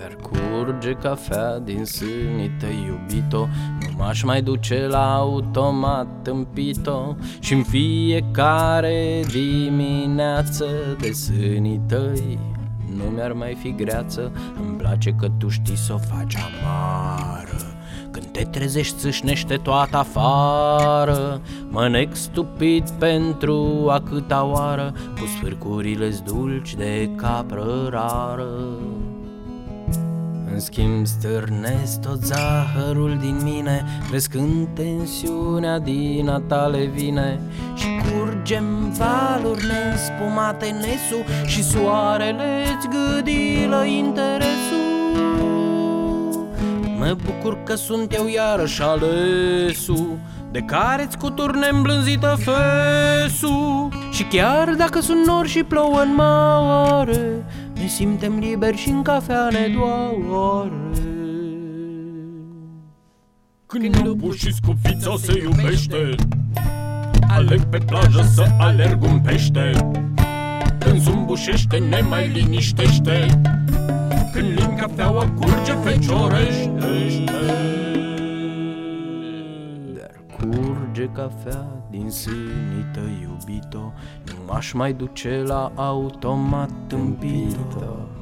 Dar curge cafea din sânii tăi, iubito, nu m-aș mai duce la automat tâmpito. Și-n fiecare dimineață de sânii tăi nu mi-ar mai fi greață. Îmi place că tu știi s-o faci amară. Când te trezești țâșnește toată afară. Mă nec stupid pentru a câta oară, cu sfârcurile-s dulci de capră rară. În schimb stârnesc tot zahărul din mine, vezi când tensiunea din a tale vine. Și curgem valuri nespumate nesu, și soarele-ți gâdilă interesul. Mă bucur că sunt eu iarăși alesul, de care-ți cuturne îmblânzită fesul. Și chiar dacă sunt nori și plouă în mare, ne simtem liberi și în cafea ne doare. Când lupul și scufița se iubește, alerg pe plajă să alerg un pește. Când zumbușește ne mai liniștește, când lin cafeaua curge feciorește. Dar curge cafea din sânii tăi, iubito, nu m-aș mai duce la automat tâmpito.